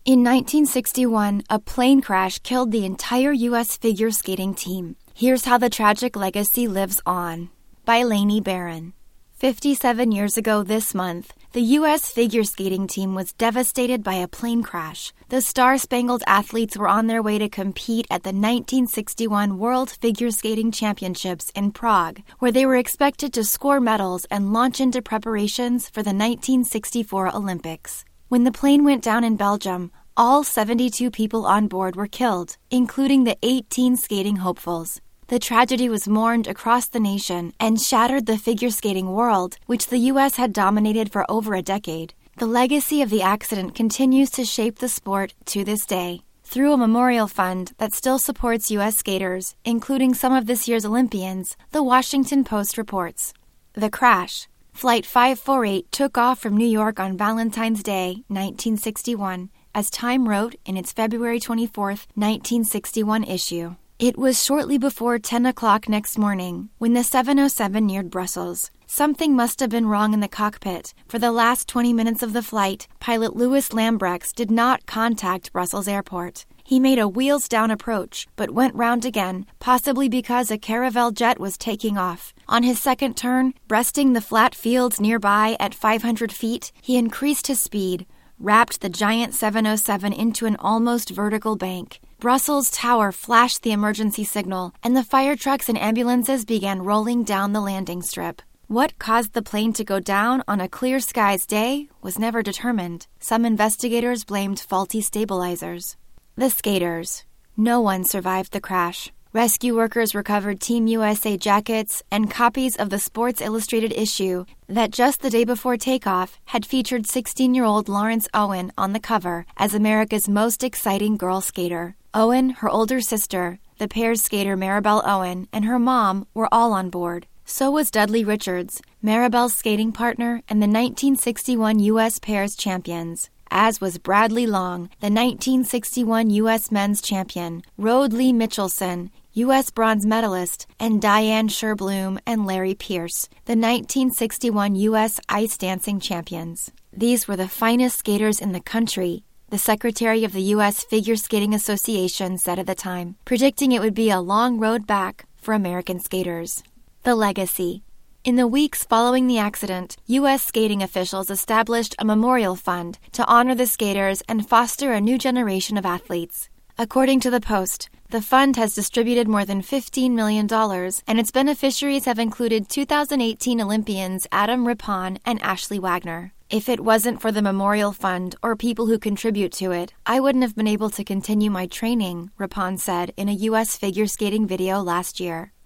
In 1961, a plane crash killed the entire U.S. figure skating team. Here's how the tragic legacy lives on. By Lainey Barron. 57 years ago this month, the U.S. figure skating team was devastated by a plane crash. The star-spangled athletes were on their way to compete at the 1961 World Figure Skating Championships in Prague, where they were expected to score medals and launch into preparations for the 1964 Olympics. When the plane went down in Belgium, all 72 people on board were killed, including the 18 skating hopefuls. The tragedy was mourned across the nation and shattered the figure skating world, which the U.S. had dominated for over a decade. The legacy of the accident continues to shape the sport to this day. Through a memorial fund that still supports U.S. skaters, including some of this year's Olympians, the Washington Post reports. The crash. Flight 548 took off from New York on Valentine's Day, 1961, as Time wrote in its February 24, 1961 issue. It was shortly before 10 o'clock next morning when the 707 neared Brussels. Something must have been wrong in the cockpit. For the last 20 minutes of the flight, pilot Louis Lambrechts did not contact Brussels Airport. He made a wheels-down approach, but went round again, possibly because a Caravelle jet was taking off. On his second turn, breasting the flat fields nearby at 500 feet, he increased his speed, wrapped the giant 707 into an almost vertical bank. Brussels Tower flashed the emergency signal, and the fire trucks and ambulances began rolling down the landing strip. What caused the plane to go down on a clear skies day was never determined. Some investigators blamed faulty stabilizers. The skaters. No one survived the crash. Rescue workers recovered Team USA jackets and copies of the Sports Illustrated issue that just the day before takeoff had featured 16-year-old Lawrence Owen on the cover as America's most exciting girl skater. Owen, her older sister, the pair's skater Maribel Owen, and her mom were all on board. So was Dudley Richards, Maribel's skating partner and the 1961 U.S. pairs champions. As was Bradley Long, the 1961 U.S. men's champion, Rode Lee Mitchelson, U.S. bronze medalist, and Diane Sherblum and Larry Pierce, the 1961 U.S. ice dancing champions. These were the finest skaters in the country, the secretary of the U.S. Figure Skating Association said at the time, predicting it would be a long road back for American skaters. The legacy. In the weeks following the accident, U.S. skating officials established a memorial fund to honor the skaters and foster a new generation of athletes. According to the Post, the fund has distributed more than $15 million, and its beneficiaries have included 2018 Olympians Adam Rippon and Ashley Wagner. If it wasn't for the memorial fund or people who contribute to it, I wouldn't have been able to continue my training, Rippon said in a U.S. figure skating video last year.